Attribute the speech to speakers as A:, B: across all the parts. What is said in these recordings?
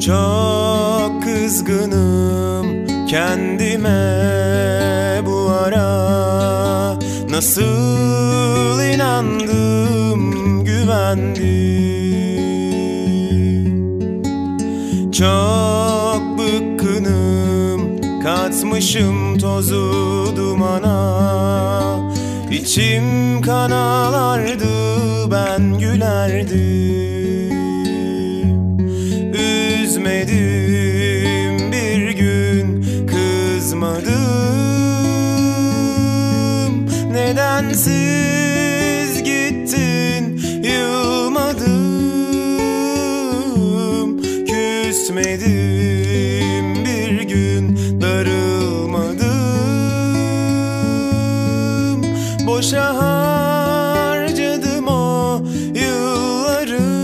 A: Çok kızgınım kendime bu ara. Nasıl inandım, güvendim. Çok bıkkınım, katmışım tozu dumana. İçim kan ağlardı, ben gülerdim. Üzmedim bir gün, kızmadım. Nedensiz gittin, yılmadım. Küsmedim bir gün, darılmadım. Boşa harcadım o yılları.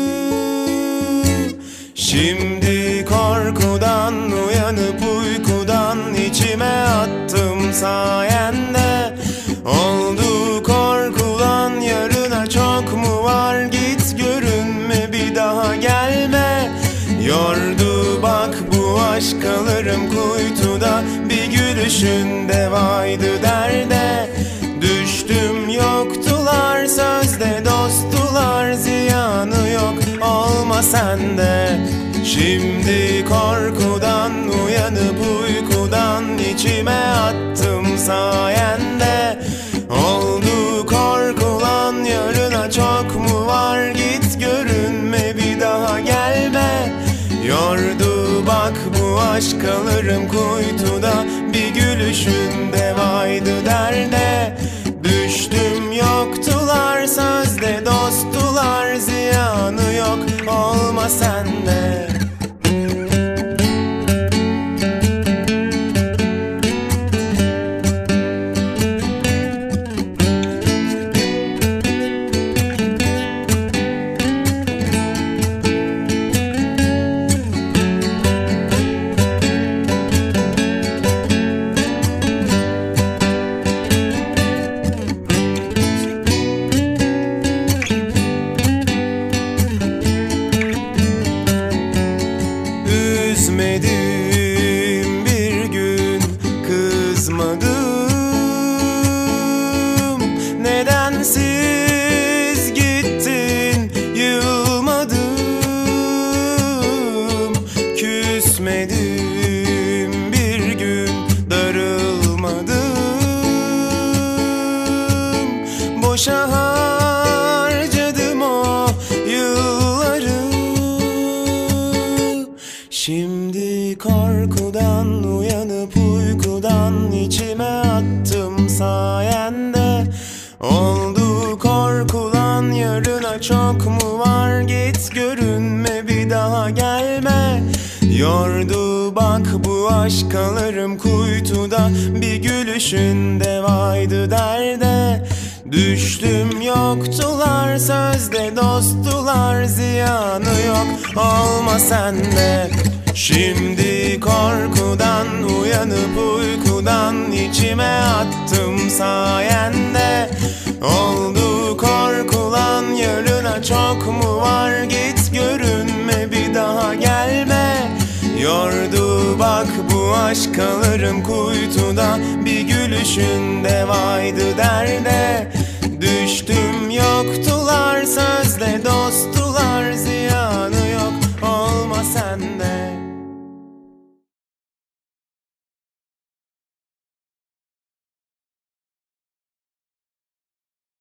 A: Şimdi korkudan uyanıp uykudan içime attım sayende. Oldu korkulan yarına çok mu var, git görünme bir daha gelme. Yordu bak bu aşk, kalırım kuytuda, bir gülüşünde vaydı derde. Düştüm yoktular sözde, dosttular ziyanı yok, olma sende. Şimdi korkudan uyanıp uykudan içime attım sayende. Oldu korkulan yarına çok mu var, git görünme bir daha gelme. Yordu bak bu aşk, kalırım kuytuda, bir gülüşünde vaydı derde. Düştüm yoktular sözde, dosttular ziyanı yok, olma sende. Üzmedim bir gün, kızmadım. Nedensiz gittin, yılmadım. Küsmedim bir gün, darılmadım. Boşa harcadım o yılları. Şimdi korkudan uyanıp uykudan içime attım sayende. Oldu korkulan yarına çok mu var, git görünme bir daha gelme. Yordu bak bu aşk, kalırım kuytuda, bir gülüşünde vaydı derde. Düştüm yoktular sözde, dosttular ziyanı yok, olma sende. Şimdi korkudan uyanıp uykudan içime attım sayende. Oldu korkulan yarına çok mu var, git görünme bir daha gelme. Yordu bak bu aşk, kalırım kuytuda, bir gülüşünde vaydı derde. Düştüm yoktular sözde, dostu